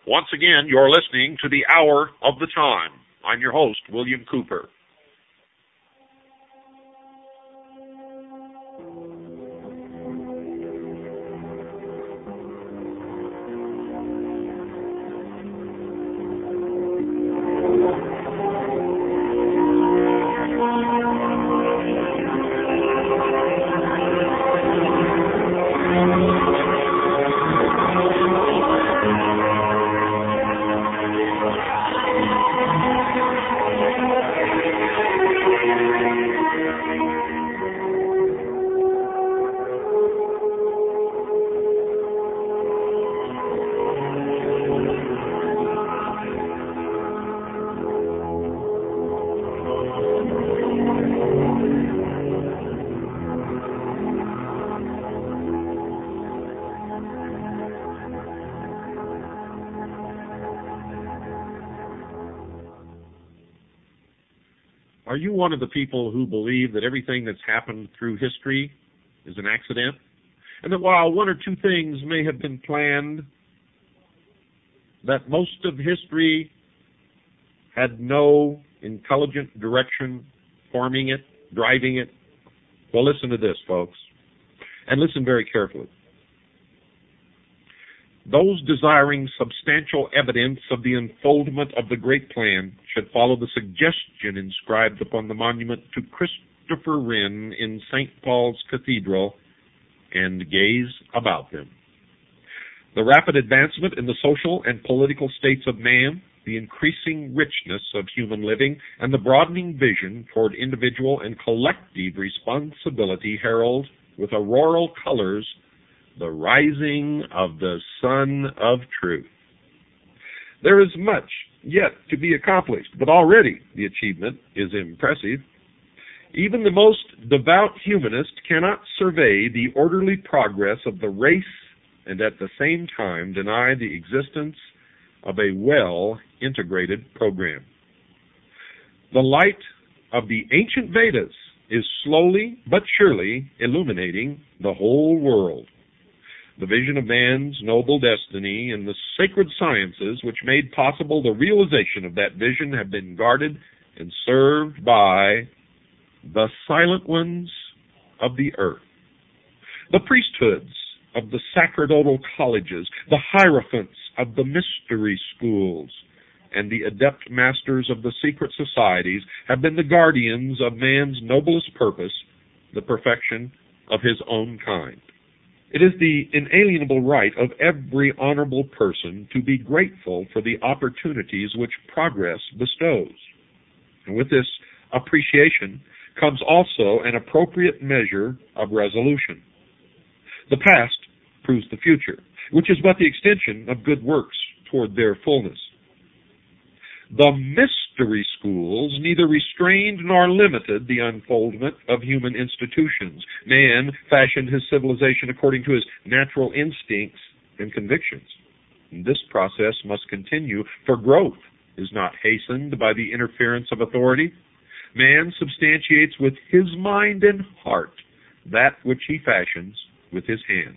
Once again, you're listening to the Hour of the Time. I'm your host, William Cooper. Are you one of the people who believe that everything that's happened through history is an accident? And that while one or two things may have been planned, that most of history had no intelligent direction forming it, driving it? Well, listen to this, folks, and listen very carefully. Those desiring substantial evidence of the unfoldment of the great plan should follow the suggestion inscribed upon the monument to Christopher Wren in St. Paul's Cathedral and gaze about them. The rapid advancement in the social and political states of man, the increasing richness of human living, and the broadening vision toward individual and collective responsibility herald with auroral colors the rising of the Sun of Truth. There is much yet to be accomplished, but already the achievement is impressive. Even the most devout humanist cannot survey the orderly progress of the race and at the same time deny the existence of a well-integrated program. The light of the ancient Vedas is slowly but surely illuminating the whole world. The vision of man's noble destiny and the sacred sciences which made possible the realization of that vision have been guarded and served by the silent ones of the earth. The priesthoods of the sacerdotal colleges, the hierophants of the mystery schools, and the adept masters of the secret societies have been the guardians of man's noblest purpose, the perfection of his own kind. It is the inalienable right of every honorable person to be grateful for the opportunities which progress bestows. And with this appreciation comes also an appropriate measure of resolution. The past proves the future, which is but the extension of good works toward their fullness. The mystery schools neither restrained nor limited the unfoldment of human institutions. Man fashioned his civilization according to his natural instincts and convictions. And this process must continue, for growth is not hastened by the interference of authority. Man substantiates with his mind and heart that which he fashions with his hands.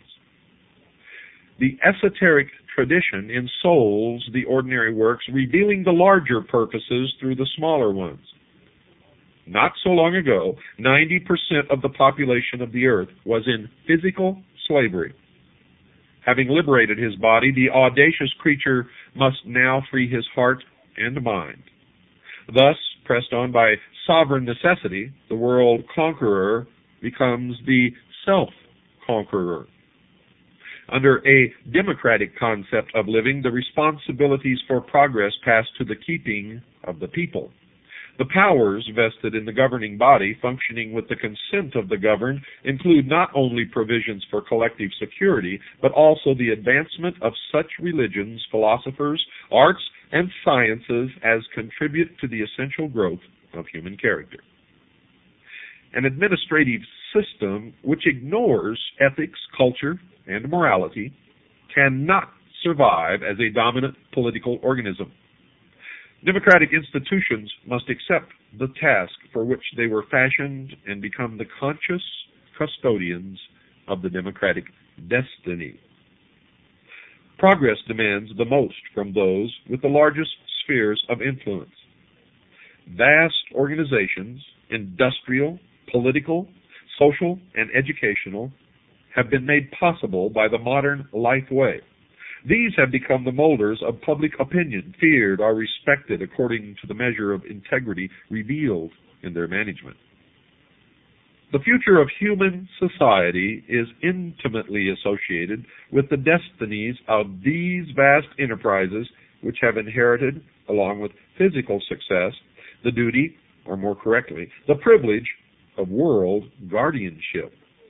The esoteric tradition ensouls the ordinary works, revealing the larger purposes through the smaller ones. Not so long ago, 90% of the population of the earth was in physical slavery. Having liberated his body, the audacious creature must now free his heart and mind. Thus, pressed on by sovereign necessity, the world conqueror becomes the self-conqueror. Under a democratic concept of living, the responsibilities for progress pass to the keeping of the people. The powers vested in the governing body, functioning with the consent of the governed, include not only provisions for collective security, but also the advancement of such religions, philosophers, arts, and sciences as contribute to the essential growth of human character. An administrative system which ignores ethics, culture, and morality cannot survive as a dominant political organism. Democratic institutions must accept the task for which they were fashioned and become the conscious custodians of the democratic destiny. Progress demands the most from those with the largest spheres of influence. Vast organizations, industrial, political, social, and educational, have been made possible by the modern life way. These have become the molders of public opinion, feared or respected according to the measure of integrity revealed in their management. The future of human society is intimately associated with the destinies of these vast enterprises, which have inherited, along with physical success, the duty, or more correctly, the privilege of world guardianship.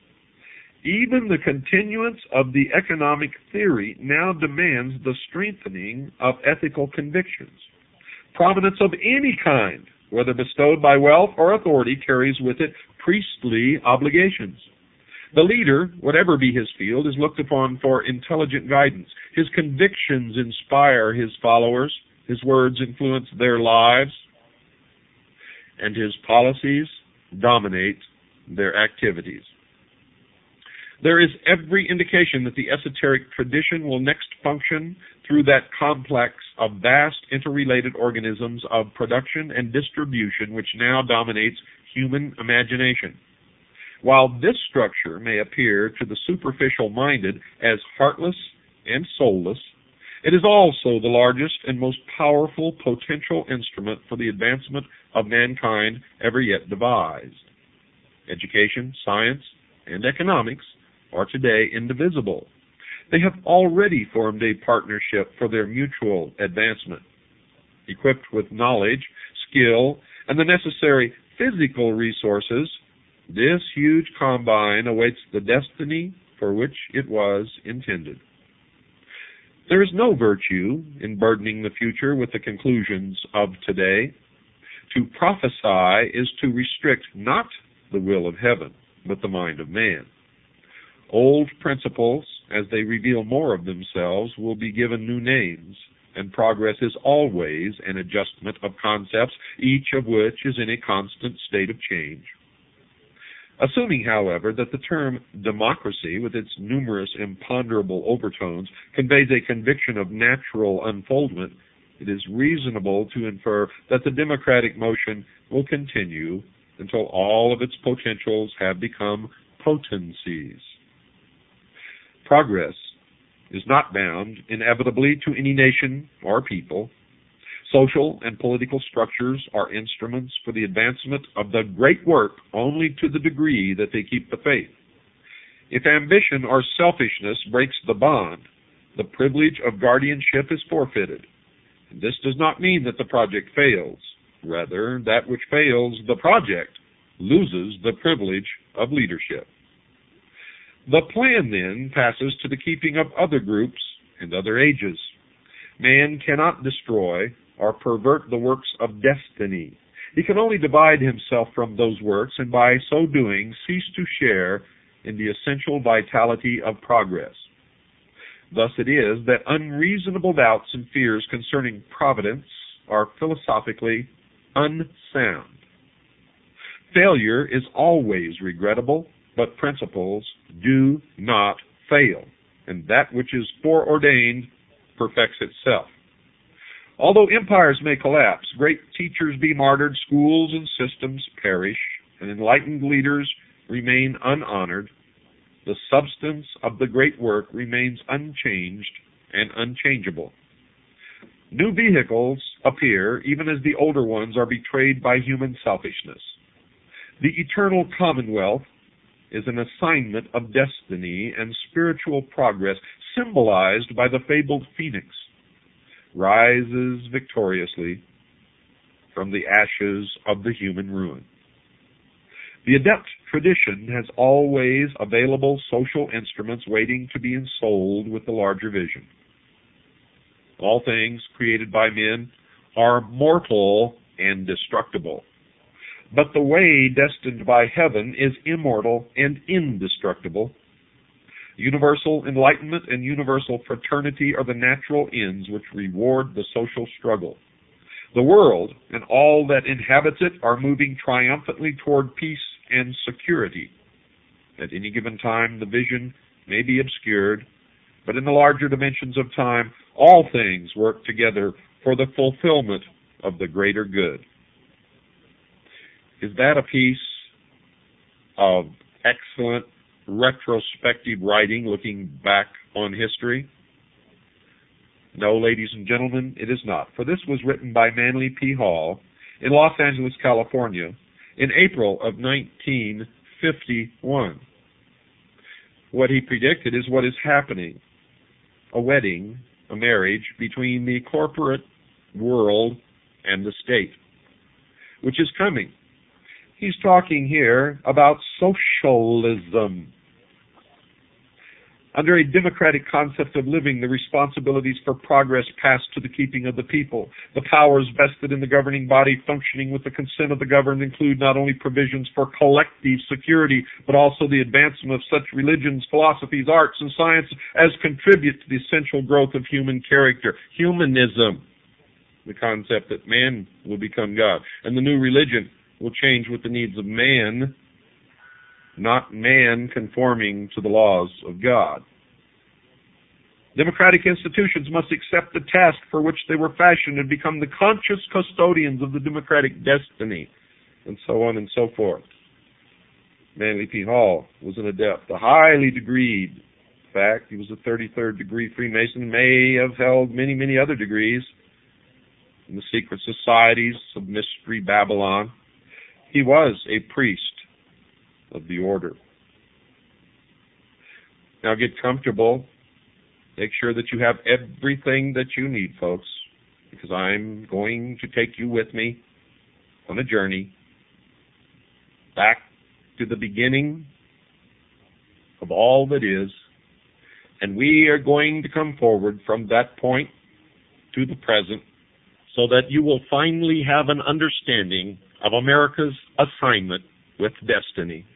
Even the continuance of the economic theory now demands the strengthening of ethical convictions. Prominence of any kind, whether bestowed by wealth or authority, carries with it priestly obligations. The leader, whatever be his field, is looked upon for intelligent guidance. His convictions inspire his followers, his words influence their lives, and his policies dominate their activities. There is every indication that the esoteric tradition will next function through that complex of vast interrelated organisms of production and distribution which now dominates human imagination. While this structure may appear to the superficial-minded as heartless and soulless, it is also the largest and most powerful potential instrument for the advancement of mankind ever yet devised. Education, science, and economics are today indivisible. They have already formed a partnership for their mutual advancement. Equipped with knowledge, skill, and the necessary physical resources, this huge combine awaits the destiny for which it was intended. There is no virtue in burdening the future with the conclusions of today. To prophesy is to restrict not the will of heaven, but the mind of man. Old principles, as they reveal more of themselves, will be given new names, and progress is always an adjustment of concepts, each of which is in a constant state of change. Assuming, however, that the term democracy, with its numerous imponderable overtones, conveys a conviction of natural unfoldment, it is reasonable to infer that the democratic motion will continue until all of its potentials have become potencies. Progress is not bound inevitably to any nation or people. Social and political structures are instruments for the advancement of the great work only to the degree that they keep the faith. If ambition or selfishness breaks the bond, the privilege of guardianship is forfeited. This does not mean that the project fails. Rather, that which fails the project loses the privilege of leadership. The plan, then, passes to the keeping of other groups and other ages. Man cannot destroy or pervert the works of destiny. He can only divide himself from those works, and by so doing cease to share in the essential vitality of progress. Thus it is that unreasonable doubts and fears concerning providence are philosophically unsound. Failure is always regrettable, but principles do not fail, and that which is foreordained perfects itself. Although empires may collapse, great teachers be martyred, schools and systems perish, and enlightened leaders remain unhonored, the substance of the great work remains unchanged and unchangeable. New vehicles appear even as the older ones are betrayed by human selfishness. The eternal commonwealth is an assignment of destiny, and spiritual progress, symbolized by the fabled phoenix, rises victoriously from the ashes of the human ruin. The adept tradition has always available social instruments waiting to be ensouled with the larger vision. All things created by men are mortal and destructible, but the way destined by heaven is immortal and indestructible. Universal enlightenment and universal fraternity are the natural ends which reward the social struggle. The world and all that inhabits it are moving triumphantly toward peace and security. At any given time, the vision may be obscured, But in the larger dimensions of time, all things work together for the fulfillment of the greater good. Is that a piece of excellent retrospective writing looking back on history? No, ladies and gentlemen, it is not. For this was written by Manly P. Hall in Los Angeles, California, in April of 1951. What he predicted is what is happening. A wedding, a marriage between the corporate world and the state, which is coming. He's talking here about socialism. Under a democratic concept of living, the responsibilities for progress pass to the keeping of the people. The powers vested in the governing body functioning with the consent of the governed include not only provisions for collective security, but also the advancement of such religions, philosophies, arts, and science as contribute to the essential growth of human character. Humanism, the concept that man will become God. And the new religion will change with the needs of man, not man conforming to the laws of God. Democratic institutions must accept the task for which they were fashioned and become the conscious custodians of the democratic destiny, and so on and so forth. Manly P. Hall was an adept, a highly degreed. In fact, he was a 33rd degree Freemason, may have held many, many other degrees in the secret societies of Mystery Babylon. He was a priest of the order. Now get comfortable. Make sure that you have everything that you need, folks, because I'm going to take you with me on a journey back to the beginning of all that is, and we are going to come forward from that point to the present so that you will finally have an understanding of America's assignment with destiny.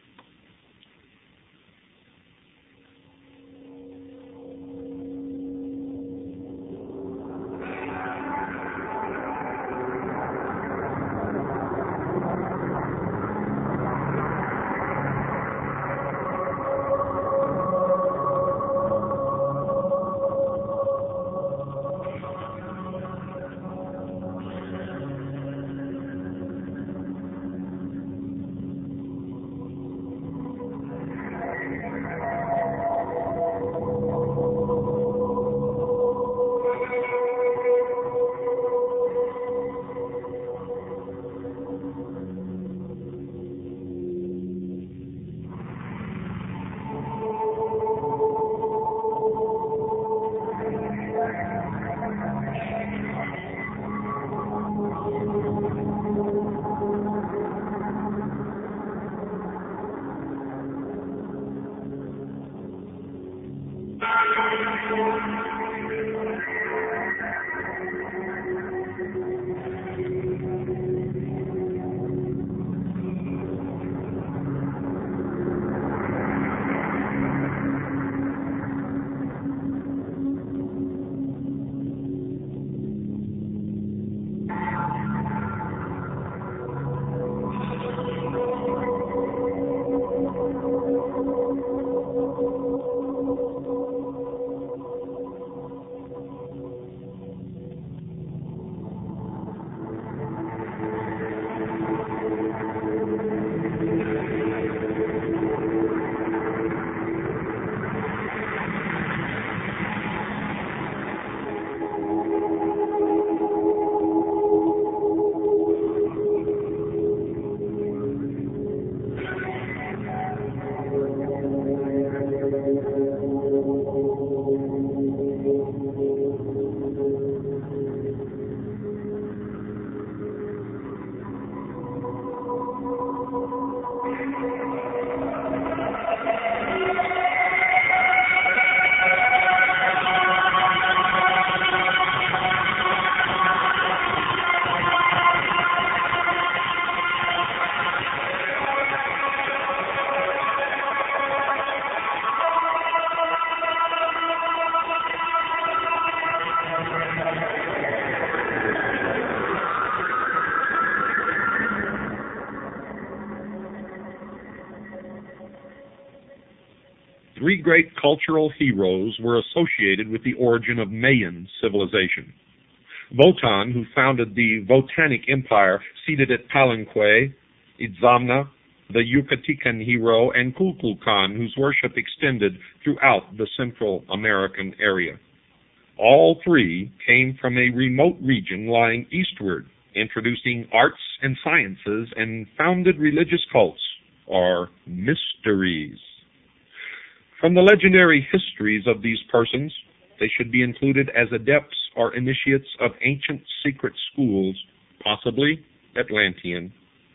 three great cultural heroes were associated with the origin of Mayan civilization. Wotan, who founded the Votanic Empire seated at Palenque, Itzamna, the Yucatecan hero, and Kukulkan, whose worship extended throughout the Central American area. All three came from a remote region lying eastward, introducing arts and sciences and founded religious cults, or mysteries. From the legendary histories of these persons, they should be included as adepts or initiates of ancient secret schools, possibly Atlantean.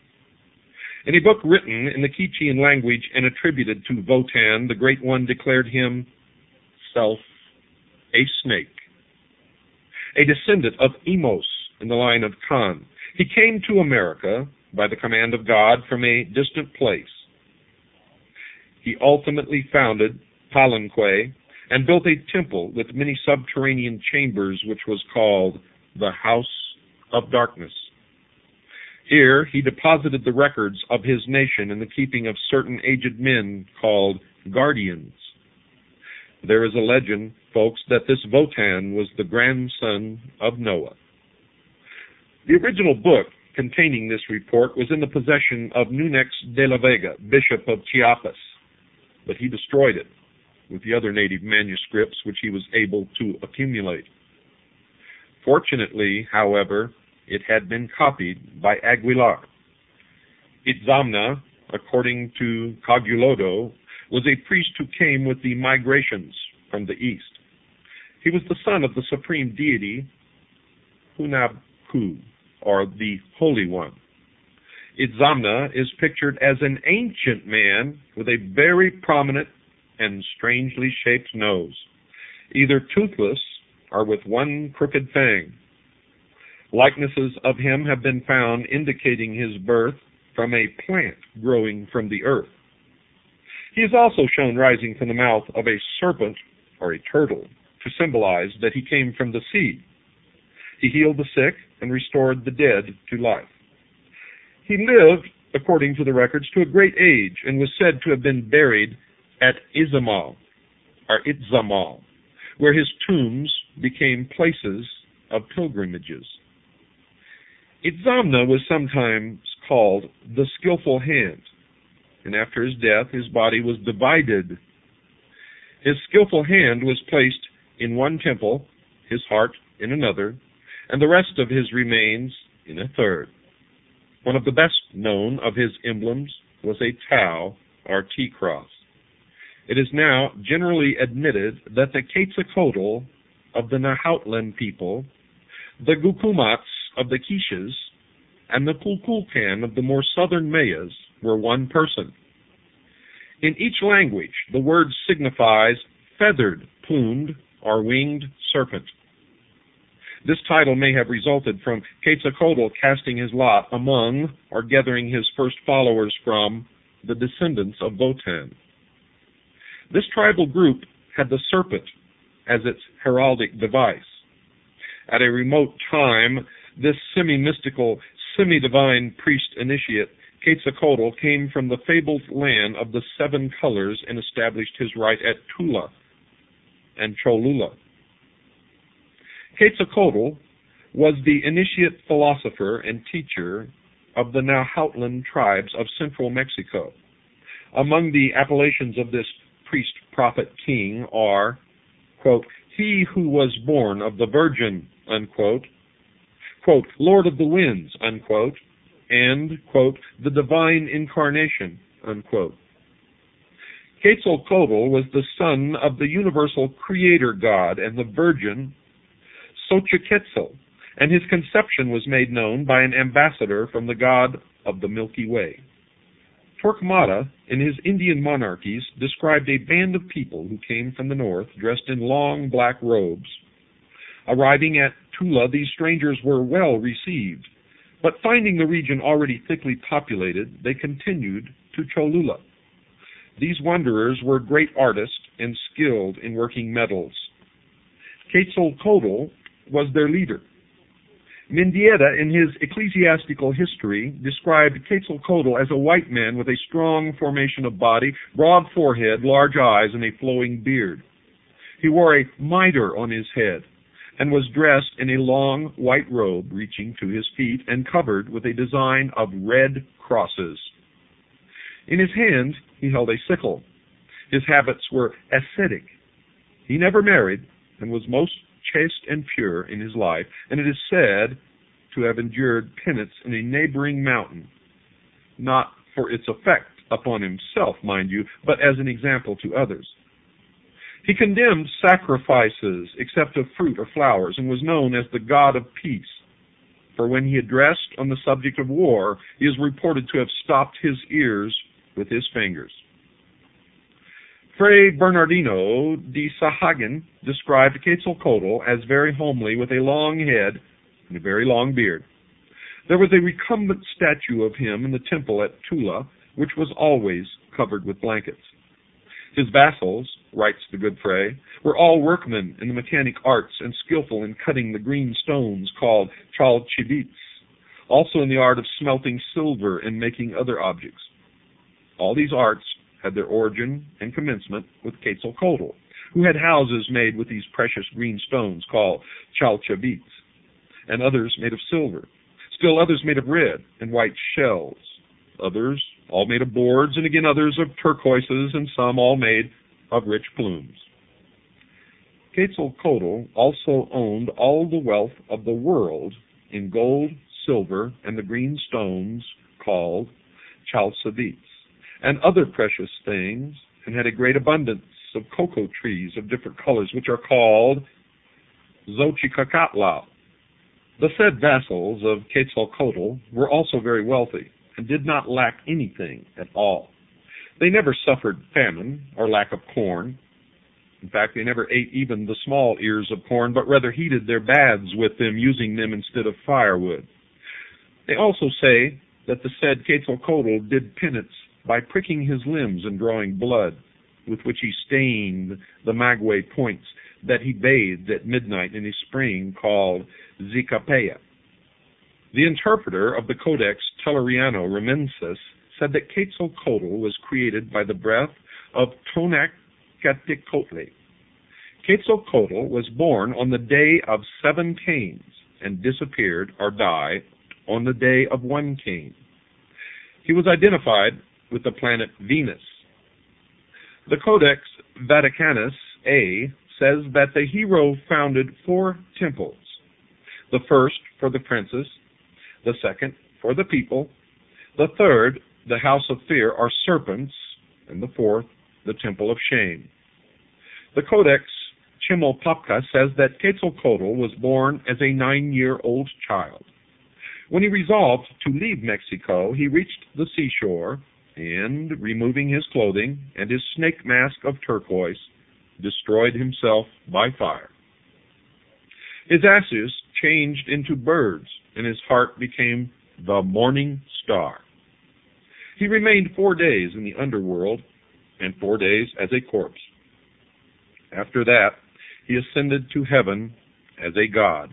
In a book written in the Quichean language and attributed to Wotan, the Great One declared himself a snake, a descendant of Emos in the line of Khan. He came to America by the command of God from a distant place. He ultimately founded Palenque and built a temple with many subterranean chambers, which was called the House of Darkness. Here he deposited the records of his nation in the keeping of certain aged men called guardians. There is a legend, folks, that this Wotan was the grandson of Noah. The original book containing this report was in the possession of Nunex de la Vega, Bishop of Chiapas, but he destroyed it with the other native manuscripts which he was able to accumulate. Fortunately, however, it had been copied by Aguilar. Itzamna, according to Cogulodo, was a priest who came with the migrations from the east. He was the son of the supreme deity Hunabku, or the Holy One. Itzamna is pictured as an ancient man with a very prominent and strangely shaped nose, either toothless or with one crooked fang. Likenesses of him have been found indicating his birth from a plant growing from the earth. He is also shown rising from the mouth of a serpent or a turtle to symbolize that he came from the sea. He healed the sick and restored the dead to life. He lived, according to the records, to a great age and was said to have been buried at Izamal, where his tombs became places of pilgrimages. Itzamna was sometimes called the skillful hand, and after his death his body was divided. His skillful hand was placed in one temple, his heart in another, and the rest of his remains in a third. One of the best known of his emblems was a Tau, or T-cross. It is now generally admitted that the Quetzalcoatl of the Nahuatl people, the Gukumats of the Quiches, and the Kukulkan of the more southern Mayas were one person. In each language, the word signifies feathered, plumed, or winged serpent. This title may have resulted from Quetzalcoatl casting his lot among, or gathering his first followers from, the descendants of Wotan. This tribal group had the serpent as its heraldic device. At a remote time, this semi-mystical, semi-divine priest initiate, Quetzalcoatl, came from the fabled land of the seven colors and established his right at Tula and Cholula. Quetzalcoatl was the initiate philosopher and teacher of the Nahuatl tribes of central Mexico. Among the appellations of this priest, prophet, king are, quote, he who was born of the Virgin, unquote, quote, Lord of the winds, unquote, and, quote, the divine incarnation, unquote. Quetzalcoatl was the son of the universal creator God and the Virgin Xochiquetzal, and his conception was made known by an ambassador from the god of the Milky Way. Torquemada, in his Indian monarchies, described a band of people who came from the north dressed in long black robes. Arriving at Tula, these strangers were well received, but finding the region already thickly populated, they continued to Cholula. These wanderers were great artists and skilled in working metals. Quetzalcoatl was their leader. Mendieta, in his Ecclesiastical History, described Quetzalcoatl as a white man with a strong formation of body, broad forehead, large eyes, and a flowing beard. He wore a mitre on his head and was dressed in a long white robe reaching to his feet and covered with a design of red crosses. In his hand he held a sickle. His habits were ascetic. He never married and was most chaste and pure in his life, and it is said to have endured penance in a neighboring mountain, not for its effect upon himself, mind you, but as an example to others. He condemned sacrifices except of fruit or flowers, and was known as the God of peace. For when he addressed on the subject of war, he is reported to have stopped his ears with his fingers. Fray Bernardino de Sahagun described Quetzalcoatl as very homely, with a long head and a very long beard. There was a recumbent statue of him in the temple at Tula, which was always covered with blankets. His vassals, writes the good Fray, were all workmen in the mechanic arts and skillful in cutting the green stones called chalchibits, also in the art of smelting silver and making other objects. All these arts had their origin and commencement with Quetzalcoatl, who had houses made with these precious green stones called chalchibits, and others made of silver, still others made of red and white shells, others all made of boards, and again others of turquoises, and some all made of rich plumes. Quetzalcoatl also owned all the wealth of the world in gold, silver, and the green stones called chalcedits, and other precious things, and had a great abundance of cocoa trees of different colors, which are called Xochicacatl. The said vassals of Quetzalcoatl were also very wealthy, and did not lack anything at all. They never suffered famine or lack of corn. In fact, they never ate even the small ears of corn, but rather heated their baths with them, using them instead of firewood. They also say that the said Quetzalcoatl did penance by pricking his limbs and drawing blood, with which he stained the maguey points that he bathed at midnight in a spring called Zicapaya. The interpreter of the Codex Telleriano Remensis said that Quetzalcoatl was created by the breath of Tonacatlicotli. Quetzalcoatl was born on the day of 7 Cains and disappeared or died on the day of 1 Cain. He was identified with the planet Venus. The Codex Vaticanus A says that the hero founded 4 temples, the first for the princes, the second for the people, the third, the house of fear or serpents, and the fourth, the temple of shame. The Codex Chimalpopoca says that Quetzalcoatl was born as a 9-year-old child. When he resolved to leave Mexico, he reached the seashore and, removing his clothing and his snake mask of turquoise, destroyed himself by fire. His ashes changed into birds, and his heart became the morning star. He remained 4 days in the underworld and 4 days as a corpse. After that, he ascended to heaven as a god.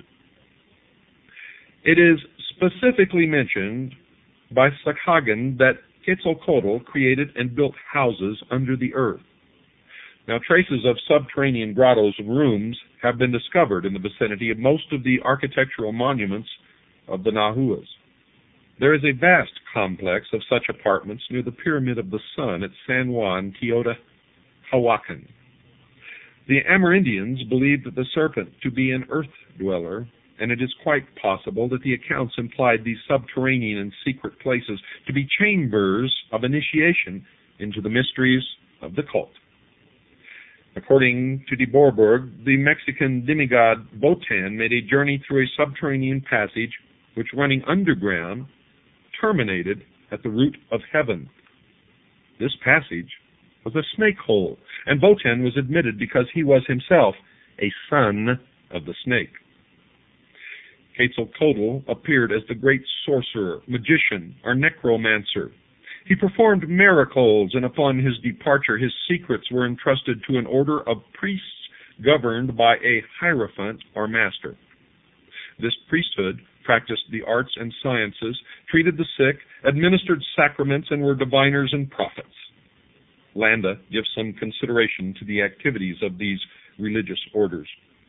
It is specifically mentioned by Sahagun that Quetzalcoatl created and built houses under the earth. Now, traces of subterranean grottos and rooms have been discovered in the vicinity of most of the architectural monuments of the Nahuas. There is a vast complex of such apartments near the Pyramid of the Sun at San Juan, Teotihuacan. The Amerindians believed the serpent to be an earth dweller, and it is quite possible that the accounts implied these subterranean and secret places to be chambers of initiation into the mysteries of the cult. According to de Boerberg, the Mexican demigod Wotan made a journey through a subterranean passage which, running underground, terminated at the root of heaven. This passage was a snake hole, and Wotan was admitted because he was himself a son of the snake. Quetzalcoatl appeared as the great sorcerer, magician, or necromancer. He performed miracles, and upon his departure his secrets were entrusted to an order of priests governed by a hierophant or master. This priesthood practiced the arts and sciences, treated the sick, administered sacraments, and were diviners and prophets. Landa gives some consideration to the activities of these religious orders.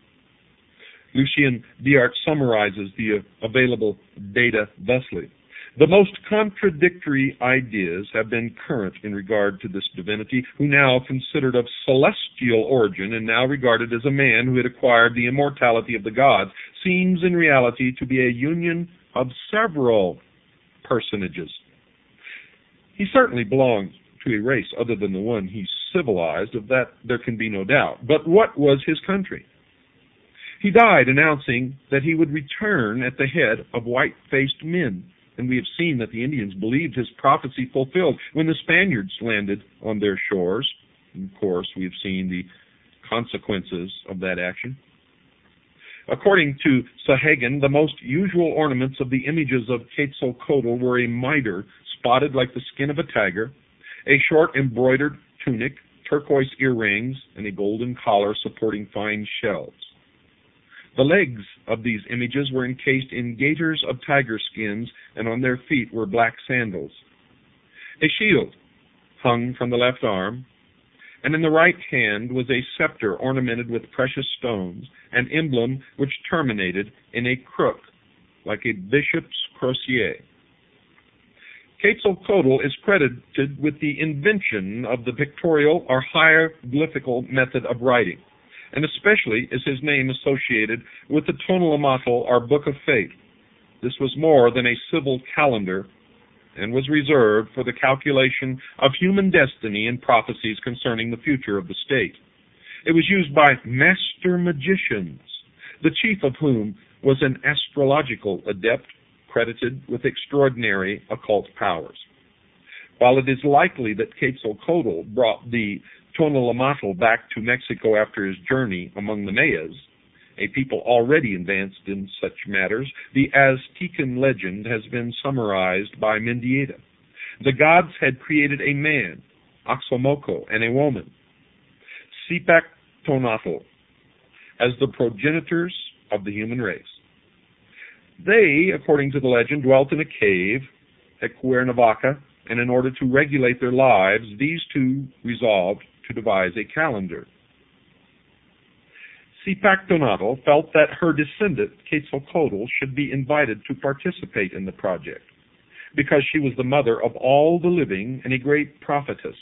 Lucien Biart summarizes the available data thusly. The most contradictory ideas have been current in regard to this divinity, who now considered of celestial origin and now regarded as a man who had acquired the immortality of the gods, seems in reality to be a union of several personages. He certainly belonged to a race other than the one he civilized, of that there can be no doubt. But what was his country? He died announcing that he would return at the head of white-faced men. And we have seen that the Indians believed his prophecy fulfilled when the Spaniards landed on their shores. And of course, we have seen the consequences of that action. According to Sahagun, the most usual ornaments of the images of Quetzalcoatl were a mitre spotted like the skin of a tiger, a short embroidered tunic, turquoise earrings, and a golden collar supporting fine shells. The legs of these images were encased in gaiters of tiger skins, and on their feet were black sandals. A shield hung from the left arm, and in the right hand was a scepter ornamented with precious stones, an emblem which terminated in a crook, like a bishop's crosier. Quetzalcoatl is credited with the invention of the pictorial or hieroglyphical method of writing, and especially is his name associated with the Tonalamatl, or Book of Fate. This was more than a civil calendar, and was reserved for the calculation of human destiny and prophecies concerning the future of the state. It was used by master magicians, the chief of whom was an astrological adept credited with extraordinary occult powers. While it is likely that Quetzalcoatl brought the Tonalamatl back to Mexico after his journey among the Mayas, a people already advanced in such matters, the Aztecan legend has been summarized by Mendieta. The gods had created a man, Oxomoco, and a woman, Zipactonatl, as the progenitors of the human race. They, according to the legend, dwelt in a cave at Cuernavaca, and in order to regulate their lives, these two resolved to devise a calendar. Zipactonatl felt that her descendant, Quetzalcoatl, should be invited to participate in the project, because she was the mother of all the living and a great prophetess.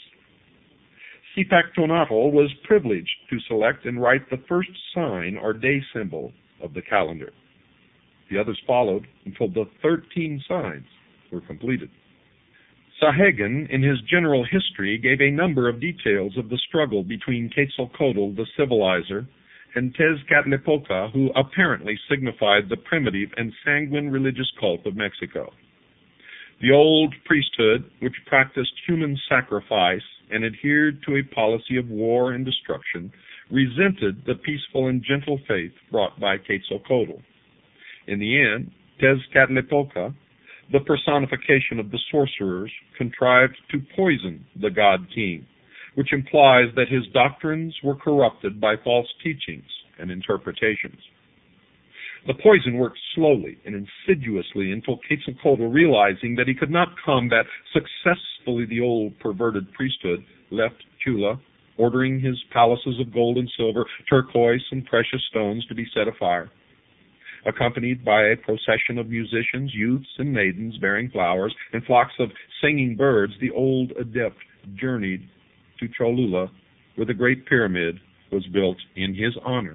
Zipactonatl was privileged to select and write the first sign or day symbol of the calendar. The others followed until the 13 signs were completed. Sahagun, in his general history, gave a number of details of the struggle between Quetzalcoatl, the civilizer, and Tezcatlipoca, who apparently signified the primitive and sanguine religious cult of Mexico. The old priesthood, which practiced human sacrifice and adhered to a policy of war and destruction, resented the peaceful and gentle faith brought by Quetzalcoatl. In the end, Tezcatlipoca, the personification of the sorcerers, contrived to poison the god king, which implies that his doctrines were corrupted by false teachings and interpretations. The poison worked slowly and insidiously until Quetzalcoatl, realizing that he could not combat successfully the old perverted priesthood, left Chula, ordering his palaces of gold and silver, turquoise and precious stones to be set afire. Accompanied by a procession of musicians, youths and maidens bearing flowers, and flocks of singing birds, the old adept journeyed to Cholula, where the Great Pyramid was built in his honor.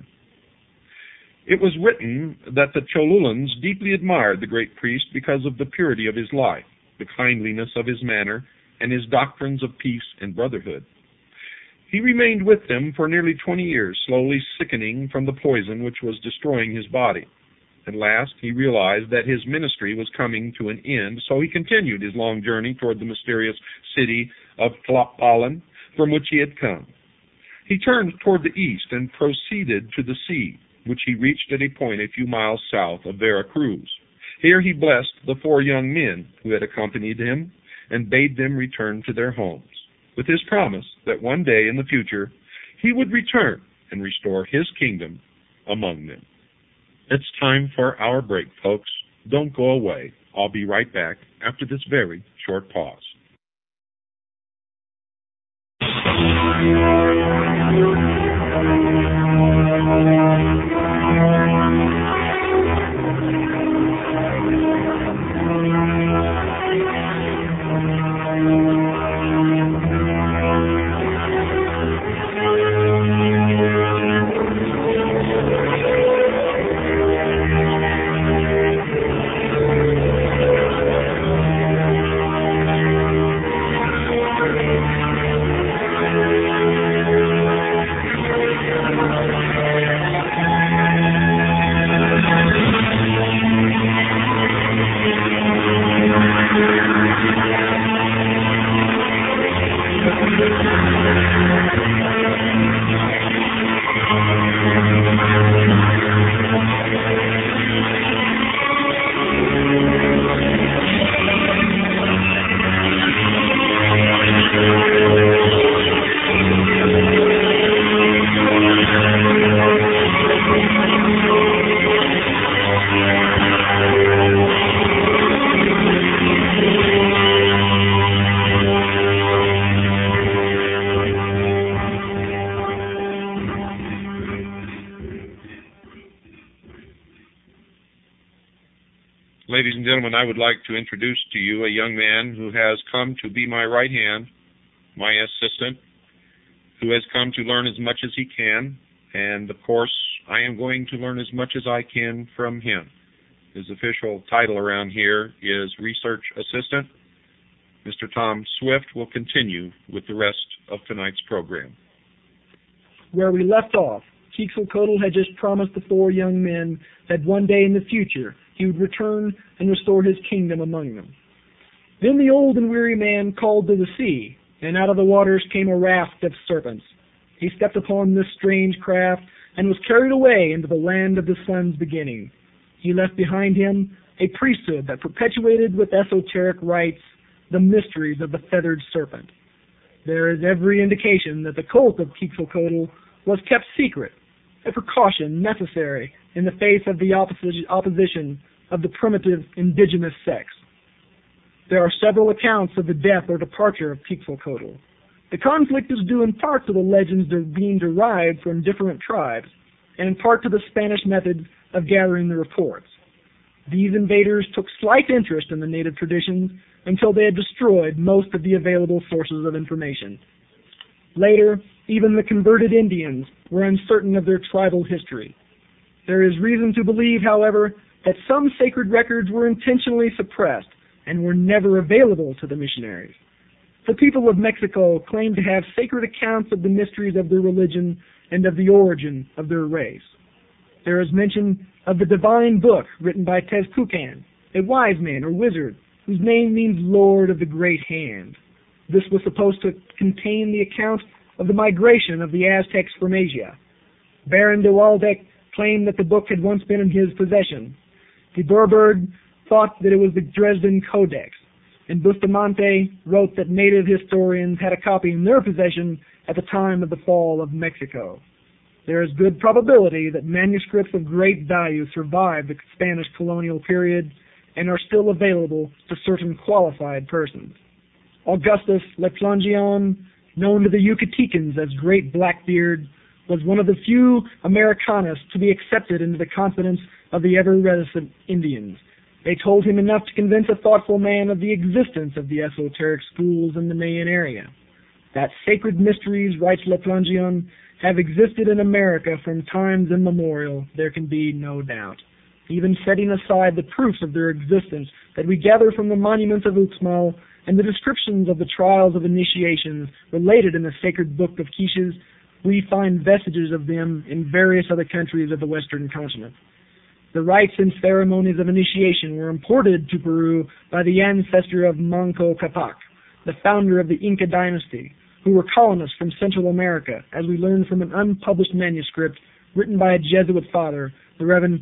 It was written that the Cholulans deeply admired the great priest because of the purity of his life, the kindliness of his manner, and his doctrines of peace and brotherhood. He remained with them for nearly 20 years, slowly sickening from the poison which was destroying his body. At last, he realized that his ministry was coming to an end, so he continued his long journey toward the mysterious city of Tlapalan, from which he had come. He turned toward the east and proceeded to the sea, which he reached at a point a few miles south of Veracruz. Here he blessed the 4 young men who had accompanied him and bade them return to their homes, with his promise that one day in the future he would return and restore his kingdom among them. It's time for our break, folks. Don't go away. I'll be right back after this very short pause. Ladies and gentlemen, I would like to introduce to you a young man who has come to be my right hand, my assistant, who has come to learn as much as he can, and of course, I am going to learn as much as I can from him. His official title around here is Research Assistant. Mr. Tom Swift will continue with the rest of tonight's program. Where we left off, Quetzalcoatl had just promised the four young men that one day in the future he would return and restore his kingdom among them. Then the old and weary man called to the sea, and out of the waters came a raft of serpents. He stepped upon this strange craft and was carried away into the land of the sun's beginning. He left behind him a priesthood that perpetuated with esoteric rites the mysteries of the feathered serpent. There is every indication that the cult of Quetzalcoatl was kept secret, a precaution necessary in the face of the opposition of the primitive indigenous sects. There are several accounts of the death or departure of Quetzalcoatl. The conflict is due in part to the legends being derived from different tribes, and in part to the Spanish method of gathering the reports. These invaders took slight interest in the native traditions until they had destroyed most of the available sources of information. Later, even the converted Indians were uncertain of their tribal history. There is reason to believe, however, that some sacred records were intentionally suppressed and were never available to the missionaries. The people of Mexico claim to have sacred accounts of the mysteries of their religion and of the origin of their race. There is mention of the divine book written by Tezcucan, a wise man or wizard whose name means Lord of the Great Hand. This was supposed to contain the account of the migration of the Aztecs from Asia. Baron de Waldeck claimed that the book had once been in his possession. De Bourbourg thought that it was the Dresden Codex, and Bustamante wrote that native historians had a copy in their possession at the time of the fall of Mexico. There is good probability that manuscripts of great value survived the Spanish colonial period and are still available to certain qualified persons. Augustus Le Plongeon, known to the Yucatecans as Great Blackbeard, was one of the few Americanos to be accepted into the confidence of the ever-reticent Indians. They told him enough to convince a thoughtful man of the existence of the esoteric schools in the Mayan area. That sacred mysteries, writes Le Plongeon, have existed in America from times immemorial, there can be no doubt. Even setting aside the proofs of their existence that we gather from the monuments of Uxmal and the descriptions of the trials of initiations related in the sacred book of Quiches, we find vestiges of them in various other countries of the Western continent. The rites and ceremonies of initiation were imported to Peru by the ancestor of Manco Capac, the founder of the Inca dynasty, who were colonists from Central America, as we learn from an unpublished manuscript written by a Jesuit father, the Reverend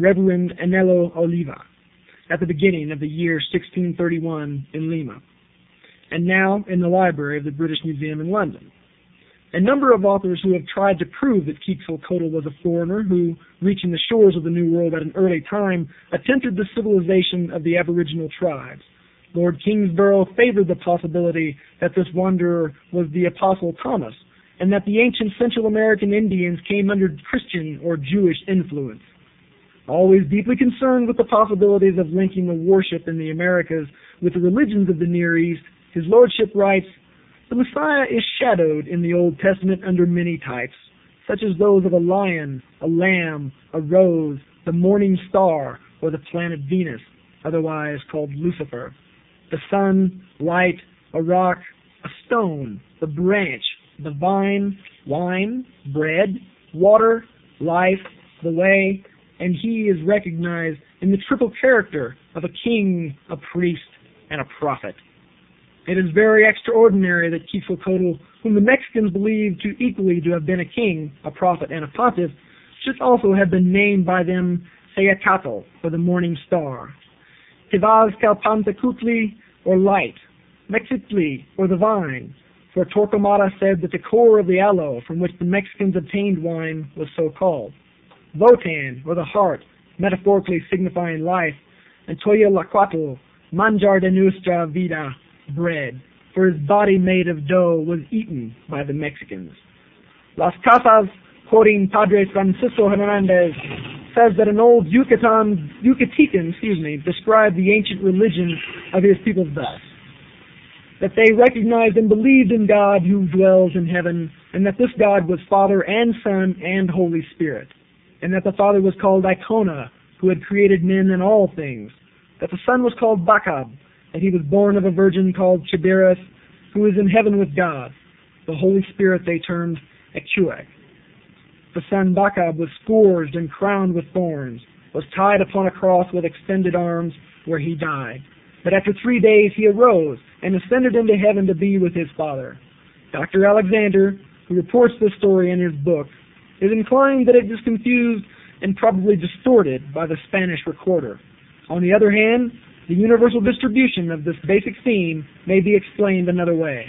Anelo Oliva, at the beginning of the year 1631 in Lima, and now in the library of the British Museum in London. A number of authors who have tried to prove that Quetzalcoatl was a foreigner who, reaching the shores of the New World at an early time, attempted the civilization of the aboriginal tribes. Lord Kingsborough favored the possibility that this wanderer was the Apostle Thomas, and that the ancient Central American Indians came under Christian or Jewish influence. Always deeply concerned with the possibilities of linking the worship in the Americas with the religions of the Near East, his lordship writes, "The Messiah is shadowed in the Old Testament under many types, such as those of a lion, a lamb, a rose, the morning star, or the planet Venus, otherwise called Lucifer, the sun, light, a rock, a stone, the branch, the vine, wine, bread, water, life, the way, and he is recognized in the triple character of a king, a priest, and a prophet." It is very extraordinary that Quetzalcoatl, whom the Mexicans believe to equally to have been a king, a prophet, and a pontiff, should also have been named by them Sayacatl, or the morning star, Tezcatlipoca, or light, Mexitli, or the vine, for Torquemada said that the core of the aloe from which the Mexicans obtained wine was so called, Votan, or the heart, metaphorically signifying life, and Toyalaquatl, manjar de nuestra vida, bread, for his body made of dough was eaten by the Mexicans. Las Casas, quoting Padre Francisco Hernandez, says that an old Yucatecan, described the ancient religion of his people thus: that they recognized and believed in God who dwells in heaven, and that this God was Father and Son and Holy Spirit, and that the Father was called Icona, who had created men and all things, that the Son was called Bacab, that he was born of a virgin called Chiberis, who is in heaven with God. The Holy Spirit they termed Echuec. The son Bacab was scourged and crowned with thorns, was tied upon a cross with extended arms, where he died. But after 3 days he arose and ascended into heaven to be with his Father. Dr. Alexander, who reports this story in his book, is inclined that it is confused and probably distorted by the Spanish recorder. On the other hand, the universal distribution of this basic theme may be explained another way.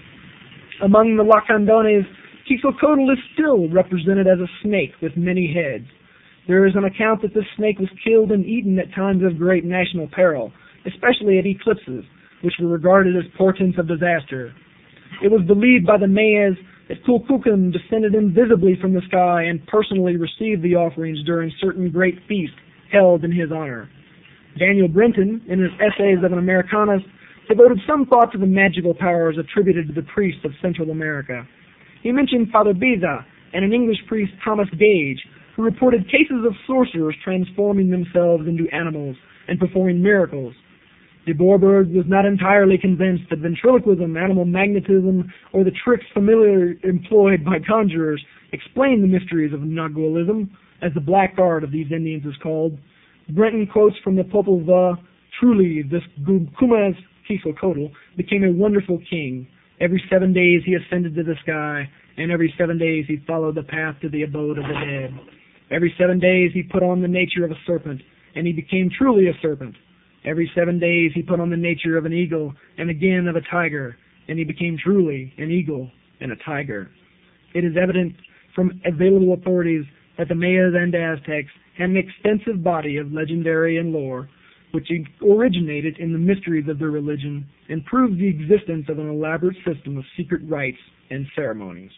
Among the Lacandones, Quetzalcoatl is still represented as a snake with many heads. There is an account that this snake was killed and eaten at times of great national peril, especially at eclipses, which were regarded as portents of disaster. It was believed by the Mayas that Kukulkan descended invisibly from the sky and personally received the offerings during certain great feasts held in his honor. Daniel Brenton, in his Essays of an Americanist, devoted some thought to the magical powers attributed to the priests of Central America. He mentioned Father Beza and an English priest, Thomas Gage, who reported cases of sorcerers transforming themselves into animals and performing miracles. De Boerberg was not entirely convinced that ventriloquism, animal magnetism, or the tricks familiarly employed by conjurers explained the mysteries of Nagualism, as the black art of these Indians is called. Brenton quotes from the Popol Vuh, "Truly, this Kumas Quetzalcoatl became a wonderful king. Every 7 days he ascended to the sky, and every 7 days he followed the path to the abode of the dead. Every 7 days he put on the nature of a serpent, and he became truly a serpent. Every 7 days he put on the nature of an eagle, and again of a tiger, and he became truly an eagle and a tiger." It is evident from available authorities that the Mayas and Aztecs had an extensive body of legendary and lore, which originated in the mysteries of their religion and proved the existence of an elaborate system of secret rites and ceremonies.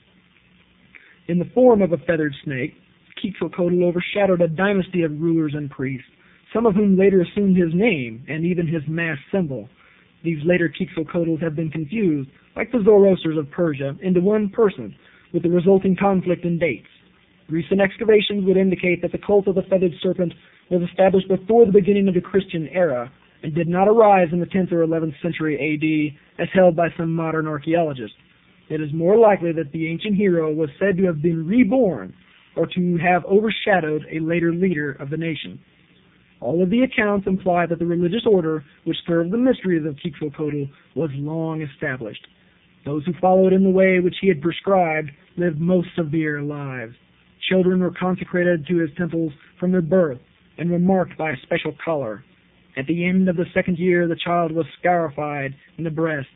In the form of a feathered snake, Quetzalcoatl overshadowed a dynasty of rulers and priests, some of whom later assumed his name and even his mass symbol. These later Quetzalcoatls have been confused, like the Zoroasters of Persia, into one person, with the resulting conflict in dates. Recent excavations would indicate that the cult of the feathered serpent was established before the beginning of the Christian era and did not arise in the 10th or 11th century AD as held by some modern archaeologists. It is more likely that the ancient hero was said to have been reborn or to have overshadowed a later leader of the nation. All of the accounts imply that the religious order which served the mysteries of Quetzalcoatl was long established. Those who followed in the way which he had prescribed lived most severe lives. Children were consecrated to his temples from their birth and were marked by a special collar. At the end of the second year, the child was scarified in the breast,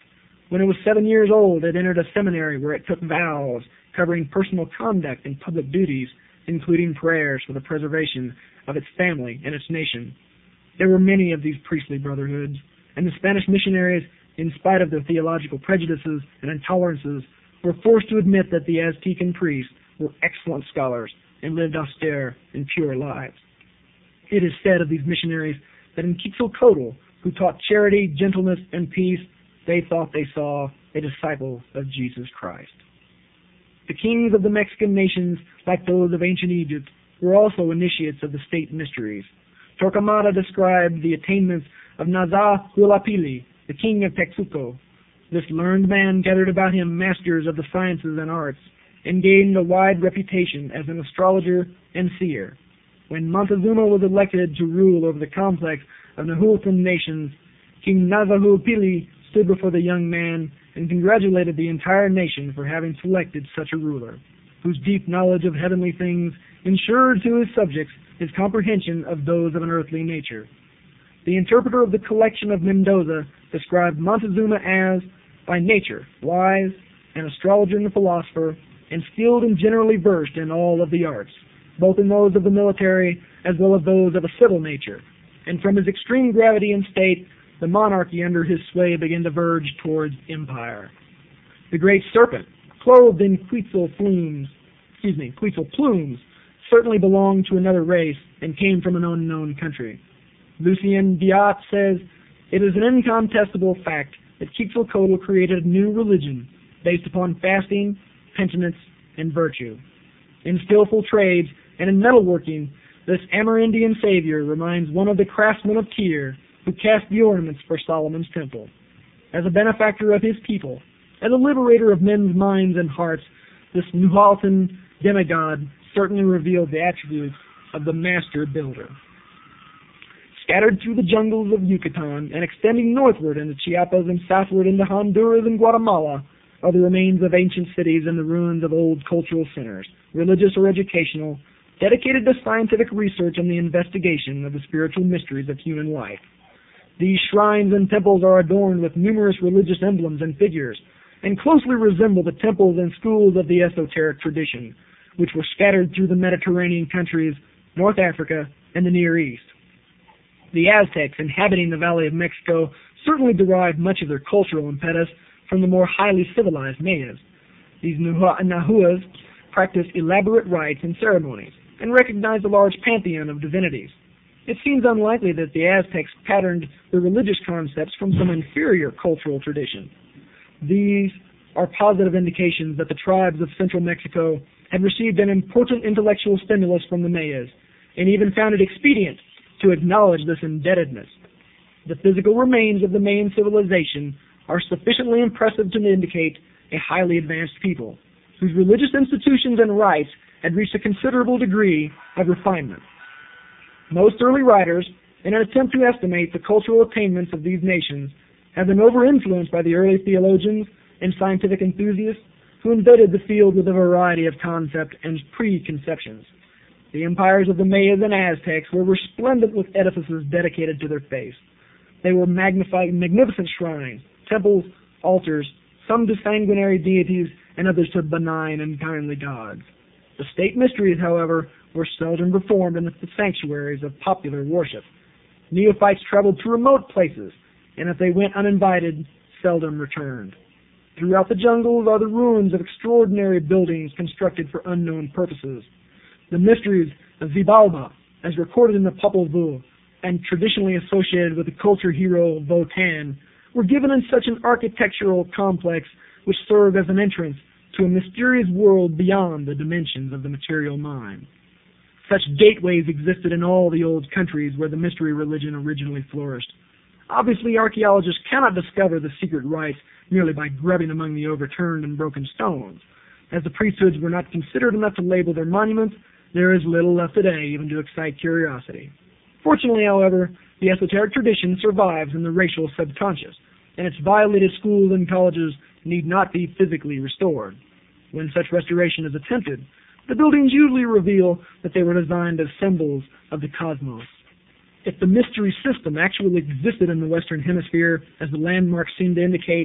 When it was 7 years old, it entered a seminary where it took vows covering personal conduct and public duties, including prayers for the preservation of its family and its nation. There were many of these priestly brotherhoods, and the Spanish missionaries, in spite of their theological prejudices and intolerances, were forced to admit that the Aztecan priests were excellent scholars and lived austere and pure lives. It is said of these missionaries that in Quetzalcoatl, who taught charity, gentleness, and peace, they thought they saw a disciple of Jesus Christ. The kings of the Mexican nations, like those of ancient Egypt, were also initiates of the state mysteries. Torquemada described the attainments of Naza Hualapili, the king of Texuco. This learned man gathered about him masters of the sciences and arts, and gained a wide reputation as an astrologer and seer. When Montezuma was elected to rule over the complex of Nahuatl nations, King Nazahualpili stood before the young man and congratulated the entire nation for having selected such a ruler, whose deep knowledge of heavenly things ensured to his subjects his comprehension of those of an earthly nature. The interpreter of the collection of Mendoza described Montezuma as, by nature, wise, an astrologer and a philosopher, and skilled and generally versed in all of the arts, both in those of the military as well as those of a civil nature. And from his extreme gravity and state, the monarchy under his sway began to verge towards empire. The great serpent, clothed in Quetzal plumes, certainly belonged to another race and came from an unknown country. Lucien Diat says, "It is an incontestable fact that Quetzalcoatl created a new religion based upon fasting, penitence, and virtue. In skillful trades and in metalworking, this Amerindian savior reminds one of the craftsmen of Tyre who cast the ornaments for Solomon's temple. As a benefactor of his people, as a liberator of men's minds and hearts, this Nahuatl demigod certainly revealed the attributes of the master builder." Scattered through the jungles of Yucatan and extending northward into Chiapas and southward into Honduras and Guatemala are the remains of ancient cities and the ruins of old cultural centers, religious or educational, dedicated to scientific research and the investigation of the spiritual mysteries of human life. These shrines and temples are adorned with numerous religious emblems and figures, and closely resemble the temples and schools of the esoteric tradition, which were scattered through the Mediterranean countries, North Africa, and the Near East. The Aztecs inhabiting the Valley of Mexico certainly derived much of their cultural impetus from the more highly civilized Mayas. These Nahuas practiced elaborate rites and ceremonies, and recognized a large pantheon of divinities. It seems unlikely that the Aztecs patterned their religious concepts from some inferior cultural tradition. These are positive indications that the tribes of central Mexico had received an important intellectual stimulus from the Mayas, and even found it expedient to acknowledge this indebtedness. The physical remains of the Mayan civilization are sufficiently impressive to indicate a highly advanced people, whose religious institutions and rites had reached a considerable degree of refinement. Most early writers, in an attempt to estimate the cultural attainments of these nations, have been over-influenced by the early theologians and scientific enthusiasts who invaded the field with a variety of concepts and preconceptions. The empires of the Mayas and Aztecs were resplendent with edifices dedicated to their faith. They were magnificent shrines, temples, altars, some to sanguinary deities and others to benign and kindly gods. The state mysteries, however, were seldom performed in the sanctuaries of popular worship. Neophytes traveled to remote places, and if they went uninvited, seldom returned. Throughout the jungles are the ruins of extraordinary buildings constructed for unknown purposes. The mysteries of Xibalba, as recorded in the Popol Vuh, and traditionally associated with the culture hero Votan, were given in such an architectural complex which served as an entrance to a mysterious world beyond the dimensions of the material mind. Such gateways existed in all the old countries where the mystery religion originally flourished. Obviously, archaeologists cannot discover the secret rites merely by grubbing among the overturned and broken stones. As the priesthoods were not considered enough to label their monuments, there is little left today even to excite curiosity. Fortunately, however, the esoteric tradition survives in the racial subconscious, and its violated schools and colleges need not be physically restored. When such restoration is attempted, the buildings usually reveal that they were designed as symbols of the cosmos. If the mystery system actually existed in the Western Hemisphere, as the landmarks seem to indicate,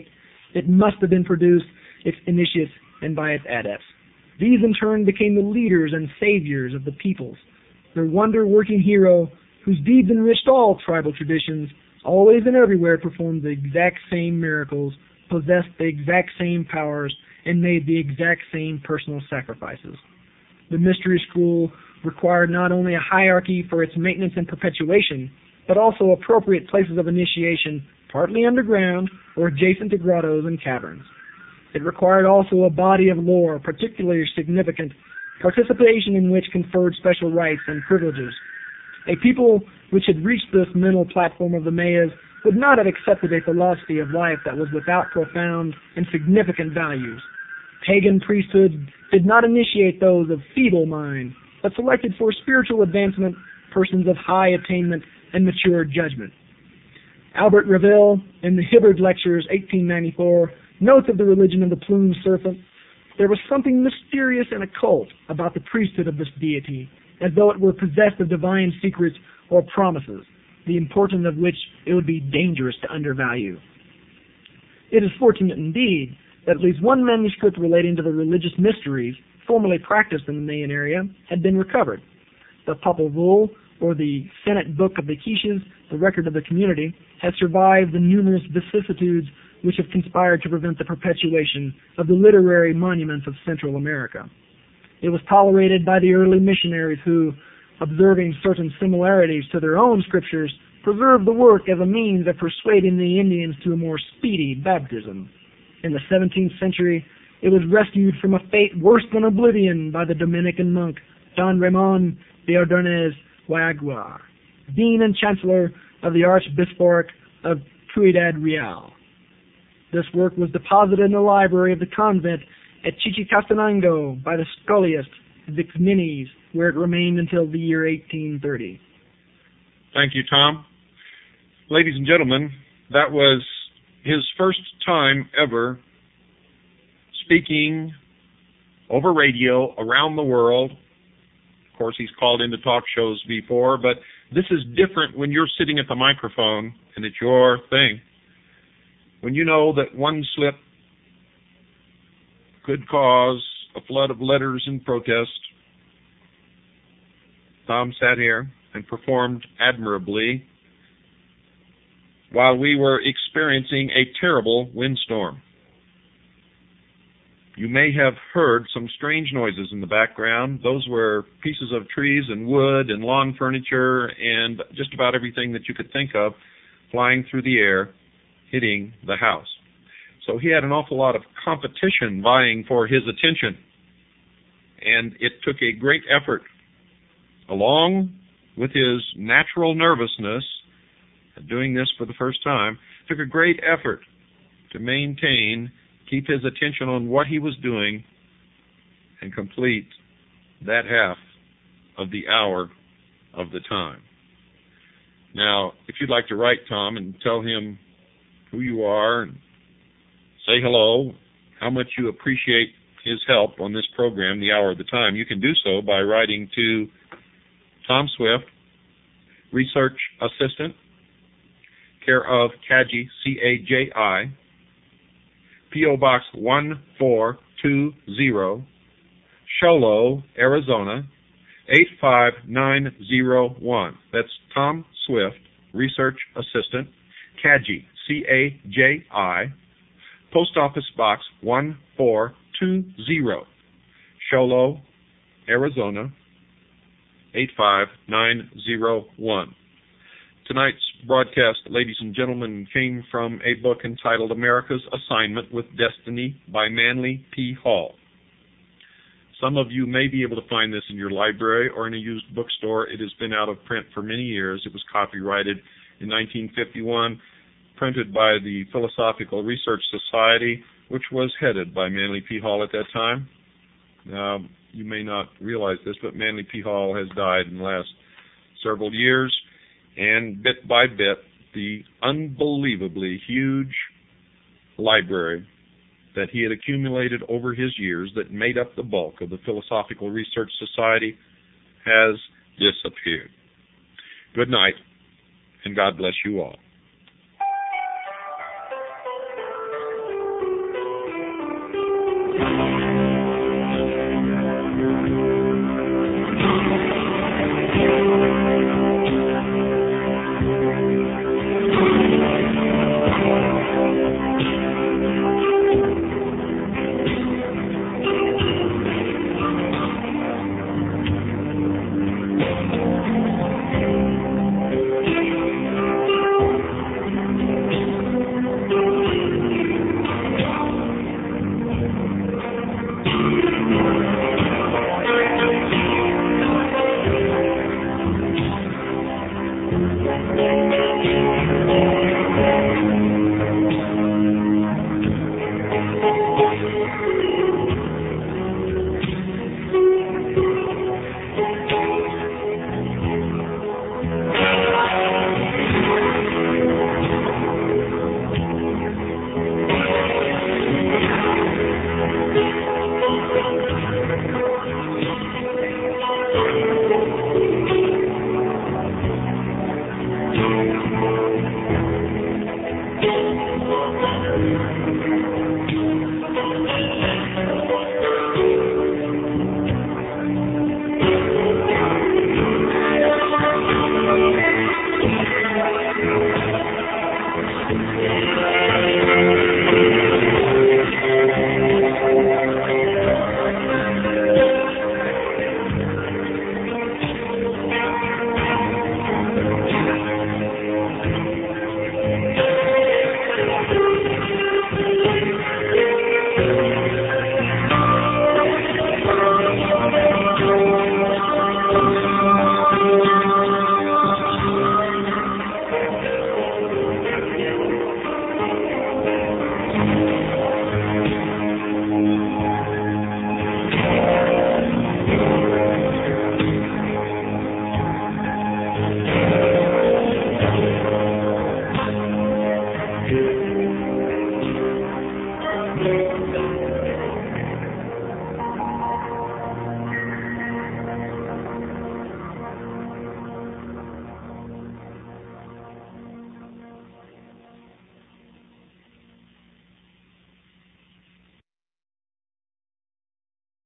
it must have been produced its initiates and by its adepts. These in turn became the leaders and saviors of the peoples. Their wonder-working hero, whose deeds enriched all tribal traditions, always and everywhere performed the exact same miracles, possessed the exact same powers, and made the exact same personal sacrifices. The mystery school required not only a hierarchy for its maintenance and perpetuation, but also appropriate places of initiation, partly underground or adjacent to grottos and caverns. It required also a body of lore particularly significant, participation in which conferred special rights and privileges. A people which had reached this mental platform of the Mayas would not have accepted a philosophy of life that was without profound and significant values. Pagan priesthoods did not initiate those of feeble mind, but selected for spiritual advancement persons of high attainment and mature judgment. Albert Reville, in the Hibbard Lectures, 1894, notes of the religion of the plumed serpent, there was something mysterious and occult about the priesthood of this deity, as though it were possessed of divine secrets or promises, the importance of which it would be dangerous to undervalue. It is fortunate indeed that at least one manuscript relating to the religious mysteries formerly practiced in the Mayan area had been recovered. The Popol Vuh, or the Senate Book of the Quiches, the record of the community, has survived the numerous vicissitudes which have conspired to prevent the perpetuation of the literary monuments of Central America. It was tolerated by the early missionaries who, observing certain similarities to their own scriptures, preserved the work as a means of persuading the Indians to a more speedy baptism. In the 17th century, it was rescued from a fate worse than oblivion by the Dominican monk Don Ramon de Ordonez Guayagua, Dean and Chancellor of the Archbishopric of Ciudad Real. This work was deposited in the library of the convent at Chichicastenango by the scholiast Vixmenes, where it remained until the year 1830. Thank you, Tom. Ladies and gentlemen, that was his first time ever speaking over radio around the world. Of course, he's called into talk shows before, but this is different when you're sitting at the microphone and it's your thing. When you know that one slip could cause a flood of letters in protest, Tom sat here and performed admirably while we were experiencing a terrible windstorm. You may have heard some strange noises in the background. Those were pieces of trees and wood and lawn furniture and just about everything that you could think of flying through the air, hitting the house. So he had an awful lot of competition vying for his attention. And it took a great effort, along with his natural nervousness, doing this for the first time, took a great effort to keep his attention on what he was doing and complete that half of the hour of the time. Now, if you'd like to write Tom and tell him who you are and say hello, how much you appreciate his help on this program, The Hour of the Time, you can do so by writing to Tom Swift, Research Assistant, care of Caji, C-A-J-I, P.O. Box 1420, Sholo, Arizona, 85901. That's Tom Swift, Research Assistant, Caji, C-A-J-I, Post Office Box 1420, Sholo, Arizona, 85901. Tonight's broadcast, ladies and gentlemen, came from a book entitled America's Assignment with Destiny by Manly P. Hall. Some of you may be able to find this in your library or in a used bookstore. It has been out of print for many years. It was copyrighted in 1951, printed by the Philosophical Research Society, which was headed by Manly P. Hall at that time. You may not realize this, but Manly P. Hall has died in the last several years. And bit by bit, the unbelievably huge library that he had accumulated over his years that made up the bulk of the Philosophical Research Society has disappeared. Good night, and God bless you all.